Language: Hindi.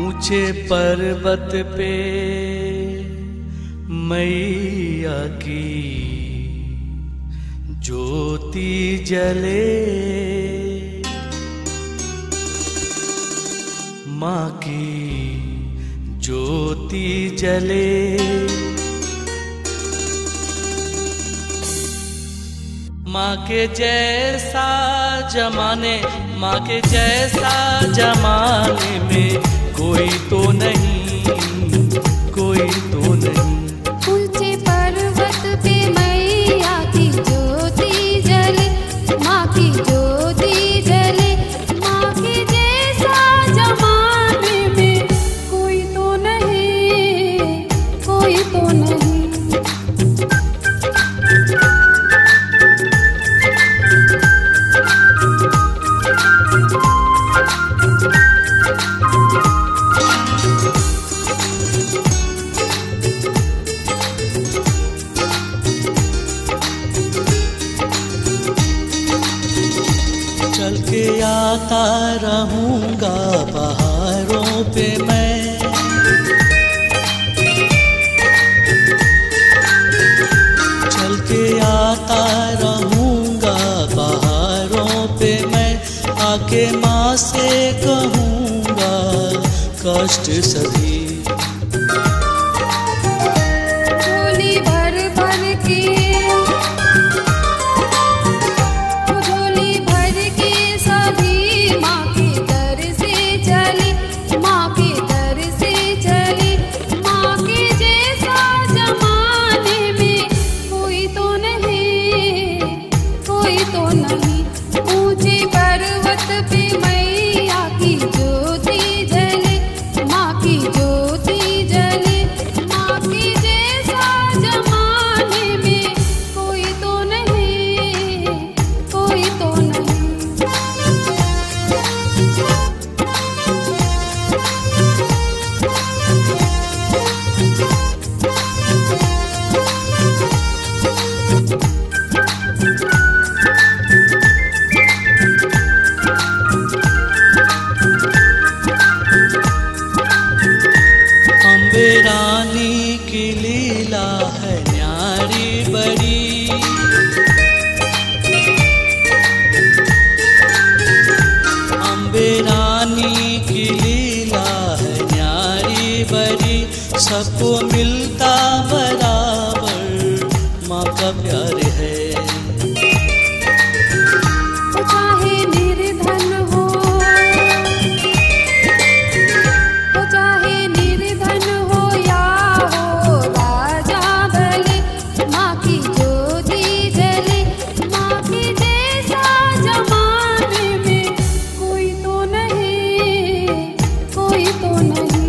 ऊंचे पर्वत पे मैया की ज्योति जले, माँ की ज्योति जले। माँ के जैसा जमाने, माँ के जैसा जमाने में कोई तो नहीं, कोई तो नहीं। ऊंचे पर्वत पे मैया की ज्योति जले, माँ की ज्योति जले। माँ के जैसा जमाने में कोई तो नहीं, कोई तो नहीं। चल के आता रहूँगा पहाड़ों पे मैं, चल के आता रहूँगा पहाड़ों पे मैं। आके माँ से कहूँगा कष्ट सभी, झोली भर भर के, झोली भर के सभी माँ के दर से चली, माँ के दर से चली। माँ के जैसा जमाने में कोई तो नहीं, कोई तो नहीं। ऊंचे पर्वत पे मैया की ज्योति जले, माँ की ज्योति जले। माँ के जैसा जमाने में कोई तो नहीं, कोई तो नहीं। अम्बे रानी की लीला है न्यारी बड़ी, अम्बे रानी की लीला है न्यारी बड़ी। सबको मिलता बराबर माँ का प्यार है। चाहे निर्धन हो, चाहे निर्धन हो या हो राजा भले, माँ की ज्योति जले। माँ के जैसा जमाने में कोई तो नहीं, कोई तो नहीं।